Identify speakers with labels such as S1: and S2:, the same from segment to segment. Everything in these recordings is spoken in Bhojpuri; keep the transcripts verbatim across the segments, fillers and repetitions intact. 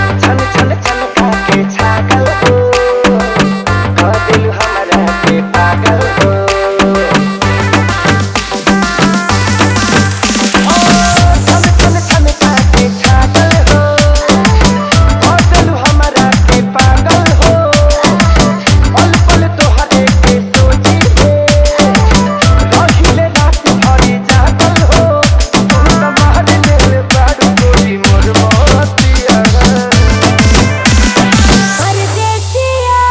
S1: छन छन छन के छागल हो कह दिल हमरा के पागल हो। छन छन छन के छागल हो कह दिल हमरा के पागल हो। पल पल तोहरे के सोची रहिले रात भरी जागल हो। तू त मार ले बारू गोरी मोर मोतिया
S2: परदेसिया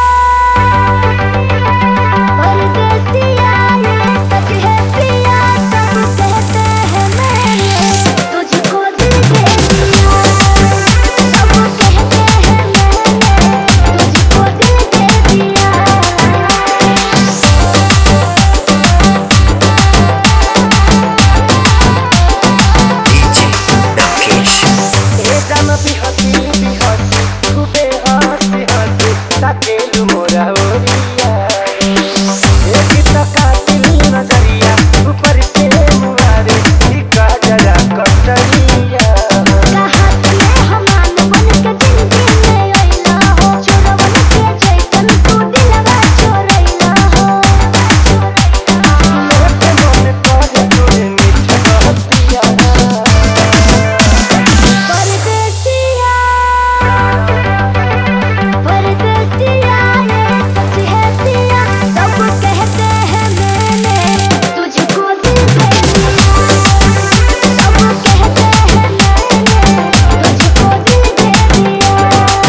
S2: परदेसिया ये सच है पिया सब कहते हैं मैंने तुझको दिल दे दिया। सब कहते हैं मैंने तुझको दिल दे दिया।
S1: ए जान बिहसी बिहसी खूबे हंसी हंसी ताकेलु मोरा ओरिया। ए गीत कातिल नजरिया ऊपर से मुरारे ई काजरा कटरिया।
S2: कहाँ चले हमान बन के जिंदगी में आइला हो। चोरवन के जैसन तू दिलवा चोरैला हो।
S1: मेरे मन करे तोरे मीठ बतिया।
S2: परदेसिया परदेसिया ये सच है पिया सब कहते हैं मैंने तुझको दिल दे दिया। सब कहते हैं मैंने तुझको दिल दे दिया।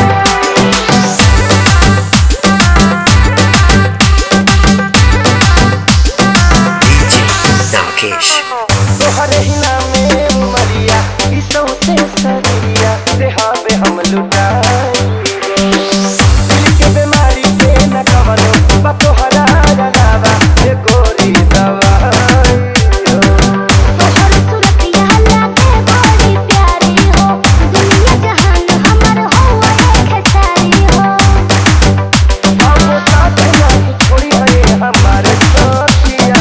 S1: तोहरे ही नामे उमरिया ई सौसे सरिया देहाबे हम लुटाई दिल के बीमारी के न कवनो बा तोहरा जगावा ये गोरी दवाई।
S2: तोहर सूरतिया लागे बड़ी प्यारी हो। दुनिया जहान हमर हो एक सारी हो।
S1: हम साथ नहीं छोड़ी है हमारे साथिया।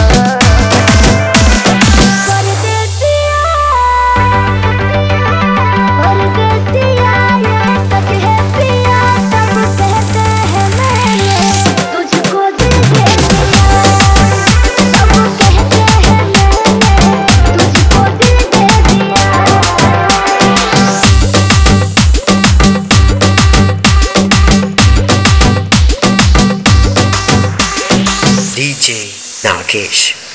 S2: परदेसिया परदेसिया ये सच है पिया सब कहते हैं मैंने तुझको दिल दे दिया। सब कहते हैं मैंने तुझको दिल दे दिया।
S3: D J Narkesh.